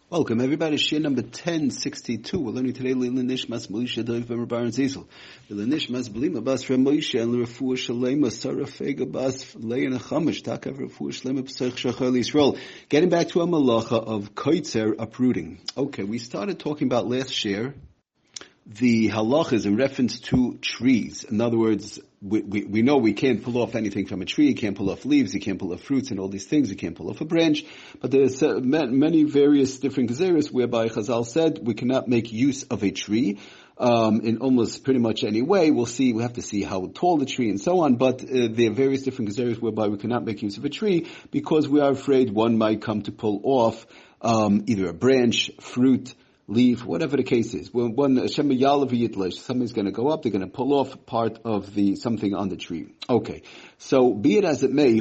Welcome, everybody. Shir number 1062. We're learning today Lila Nishmas Moshe Dov Ben Rabban Zizel. Lila Nishmas Blima Bas Rem Moshe and Refuah Shalema Sarah Fega Bas Leah Chamish Takav Refuah Shalema Pesach Shachar Yisrael. Getting back to a malacha of koitzer uprooting. Okay, we started talking about last share the halachas in reference to trees. In other words, we know we can't pull off anything from a tree. You can't pull off leaves. You can't pull off fruits and all these things. You can't pull off a branch. But there's many various different gezeres whereby Chazal said we cannot make use of a tree in almost pretty much any way. We'll see. We have to see how tall the tree and so on. But there are various different gezeres whereby we cannot make use of a tree because we are afraid one might come to pull off either a branch, fruit, leaf, whatever the case is. When somebody's going to go up, they're going to pull off part of something on the tree. Okay. So be it as it may,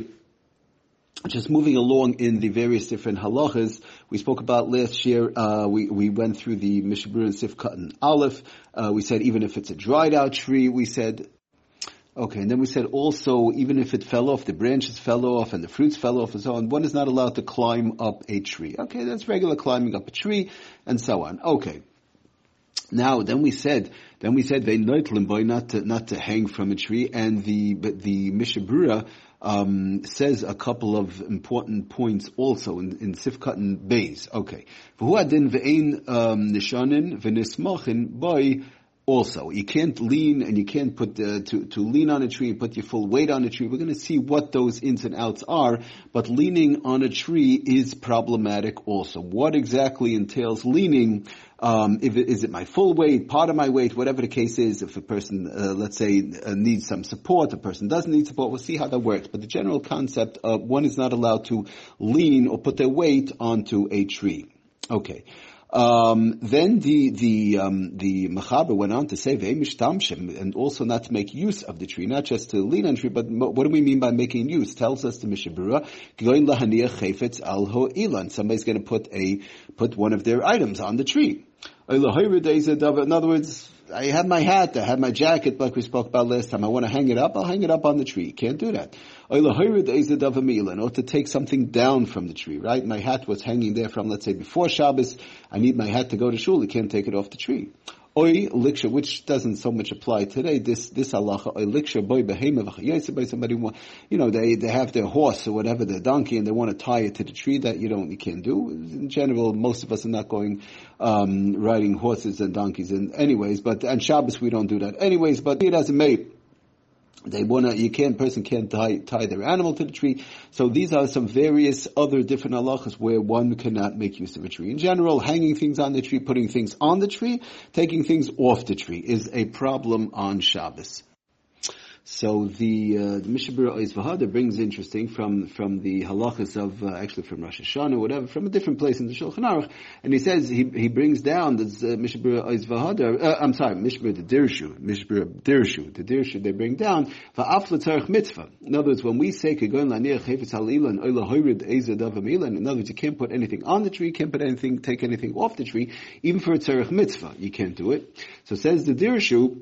just moving along in the various different halachas, we spoke about last year, we went through the Mishnah Berurah and Sif Katan Aleph. We said even if it's a dried out tree, we said, okay, and then we said also, even if it fell off, the branches fell off and the fruits fell off and so on, one is not allowed to climb up a tree. Okay, that's regular climbing up a tree and so on. Okay. Now, then we said they noitlim boy not to hang from a tree, and the Mishnah Berurah says a couple of important points also in Sif Katan Beis. Okay. V'hu adin ve'ein nishanin v'nismachin boy. Also, you can't lean and you can't put to lean on a tree and put your full weight on a tree. We're going to see what those ins and outs are, but leaning on a tree is problematic also. What exactly entails leaning? Is it my full weight, part of my weight, whatever the case is? If a person, let's say, needs some support, a person doesn't need support, we'll see how that works. But the general concept of one is not allowed to lean or put their weight onto a tree. Okay. Then the Mechaber went on to say and also not to make use of the tree, not just to lean on the tree, but what do we mean by making use? Tells us the Mishnah Berurah, somebody's going to put one of their items on the tree. In other words, I have my hat, I have my jacket, like we spoke about last time. I want to hang it up, I'll hang it up on the tree. Can't do that. Or to take something down from the tree, right? My hat was hanging there from, let's say, before Shabbos. I need my hat to go to shul. You can't take it off the tree. Oy liksha, which doesn't so much apply today. This halacha, oy liksha boy behema v'chayese by somebody, they have their horse or whatever, their donkey, and they want to tie it to the tree. That you can't do. In general, most of us are not going riding horses and donkeys. And anyways, but on Shabbos we don't do that. Anyways, but it as it may. Person can't tie their animal to the tree. So these are some various other different halachas where one cannot make use of a tree. In general, hanging things on the tree, putting things on the tree, taking things off the tree is a problem on Shabbos. So the Mishnah Berurah Ois V'Hadar brings interesting from the halachas of actually from Rosh Hashanah or whatever, from a different place in the Shulchan Aruch, and he says he brings down this Mishnah Berurah Ois V'Hadar. Mishnah Berurah the Dirshu they bring down Va'af L'Tzarech Mitzvah. In other words, when we say Kegon Laniach Chayfetz Halilan Oila Hoyred Eza Dav Amilan, in other words, you can't put anything on the tree, can't take anything off the tree, even for a Tzarech Mitzvah, you can't do it. So says the Dirshu.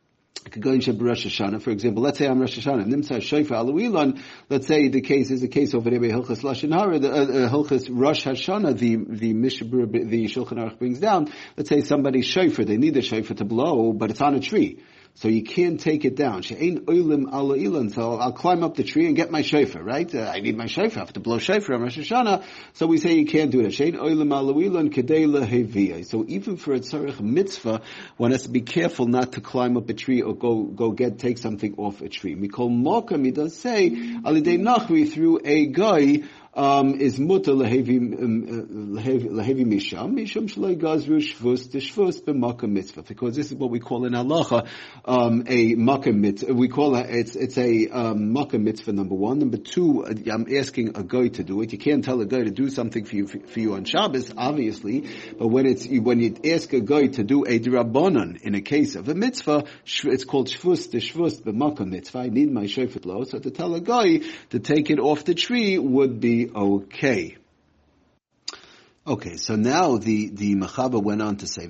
For example, let's say I'm Rosh Hashanah. Let's say the case is a case over there by Hilchas Lashon Hara, Hilchas Rosh Hashanah, the Mishnah Berurah, the Shulchan Aruch brings down. Let's say somebody's shofar, they need a shofar to blow, but it's on a tree. So you can't take it down. She'ein oilim ala ilan. So I'll climb up the tree and get my shofar, right? I need my shofar. I have to blow shofar on Rosh Hashanah. So we say you can't do that. She'ein oilim ala ilan kedei leheviyah. So even for a tzarech mitzvah, one has to be careful not to climb up a tree or take something off a tree. Mikol mokam, he does say, alidei nachri, through a guy, is mutter lehevi misham shaloi gazru shvus deshvus b'makam mitzvah, because this is what we call in halacha a makam mitzvah. We call it's a makam mitzvah. Number one. Number two, I'm asking a guy to do it. You can't tell a guy to do something for you on Shabbos, obviously. But when you ask a guy to do a drabanan in a case of a mitzvah, it's called shvus deshvus b'makam mitzvah. I need my shofar blow, so to tell a guy to take it off the tree would be okay. Okay, so now the Mechaber went on to say,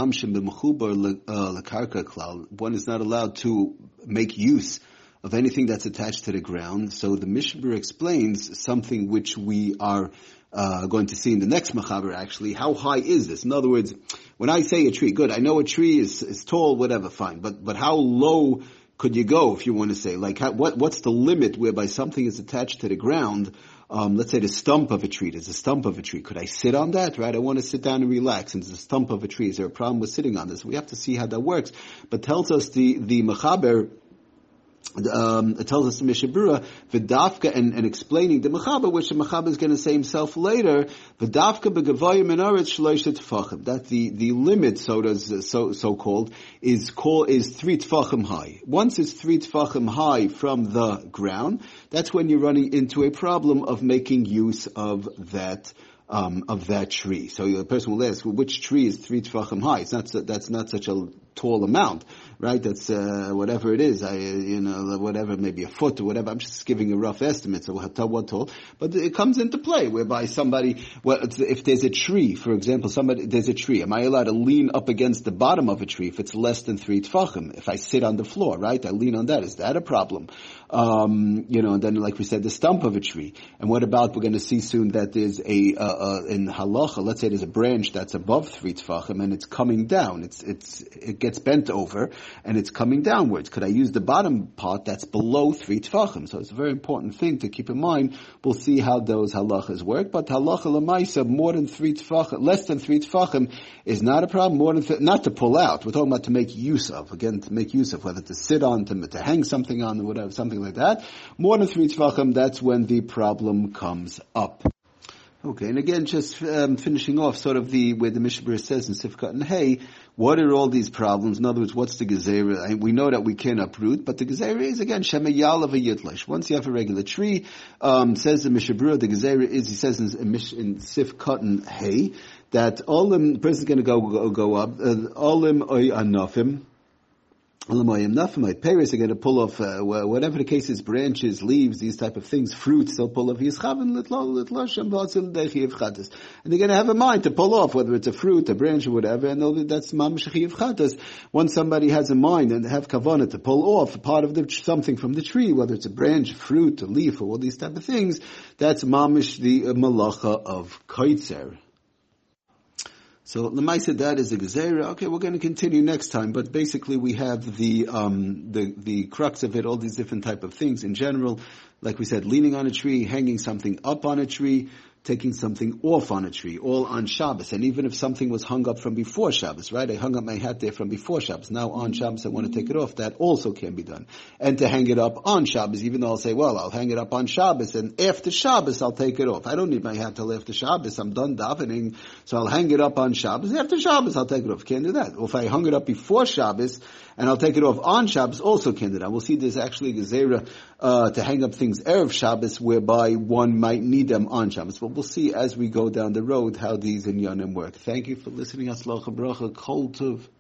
one is not allowed to make use of anything that's attached to the ground. So the Mishnah Berurah explains something which we are going to see in the next Machaber actually, how high is this? In other words, when I say a tree, good, I know a tree is tall, whatever, fine, but how low could you go if you want to say, like, what's the limit whereby something is attached to the ground? Let's say the stump of a tree. There's a stump of a tree. Could I sit on that? Right? I want to sit down and relax. And there's a stump of a tree. Is there a problem with sitting on this? We have to see how that works. But tells us the Mechaber, it tells us the Mishnah Berurah, v'dafka, and explaining the Mechaber, which the Mechaber is going to say himself later, v'dafka b'gavoyim minaretz shloisha tefachim. That the limit, so called, is 3 tefachim high. Once it's 3 tefachim high from the ground, that's when you're running into a problem of making use of that tree. So the person will ask, well, which tree is 3 tefachim high? That's not such a tall amount, right? That's whatever it is, whatever, maybe a foot or whatever. I'm just giving a rough estimate, so what tall. But it comes into play whereby if there's a tree, for example, there's a tree. Am I allowed to lean up against the bottom of a tree if it's less than 3 tefachim? If I sit on the floor, right? I lean on that. Is that a problem? And then, like we said, the stump of a tree. And what about, we're going to see soon that there's in halacha, let's say there's a branch that's above 3 tefachim and it's coming down. It gets bent over and it's coming downwards. Could I use the bottom part that's below 3 tefachim? So it's a very important thing to keep in mind. We'll see how those halachas work, but halacha l'maisa, more than 3 tefachim, less than 3 tefachim is not a problem. Not to pull out. We're talking about to make use of. Again, to make use of, whether to sit on, to hang something on, or whatever, something like that. More than 3 tefachim, that's when the problem comes up. Okay, and again, just finishing off sort of where the Mishnah Berurah says in Sifkat and Hey, what are all these problems? In other words, what's the gezerah? We know that we can uproot, but the gezerah is, again, shemeyal v'yitlash. Once you have a regular tree, says the Mishnah Berurah, the gezerah is, he says in Sifkat and Hey, that the person's going to go up, olim oy anafim, Paris are going to pull off whatever the case is, branches, leaves, these type of things, fruits. They'll pull off and they're going to have a mind to pull off whether it's a fruit, a branch, or whatever. And that's mamish chiyuv chatas. Once somebody has a mind and have kavanah to pull off part of something from the tree, whether it's a branch, fruit, a leaf, or all these type of things, that's mamish the malacha of kaitzer. So Lamaisa, that is the Gezerah. Okay, we're going to continue next time, but basically we have the crux of it, all these different type of things in general. Like we said, leaning on a tree, hanging something up on a tree, taking something off on a tree, all on Shabbos. And even if something was hung up from before Shabbos, right? I hung up my hat there from before Shabbos. Now on Shabbos I want to take it off. That also can be done. And to hang it up on Shabbos, even though I'll say, well, I'll hang it up on Shabbos, and after Shabbos I'll take it off. I don't need my hat till after Shabbos. I'm done davening, so I'll hang it up on Shabbos. After Shabbos I'll take it off. Can't do that. Or if I hung it up before Shabbos, and I'll take it off on Shabbos, also can't do that. We'll see there's actually a gezerah to hang up things erev Shabbos, whereby one might need them on Shabbos. But we'll see as we go down the road how these inyanim work. Thank you for listening. Hatzlacha bracha, kol tov.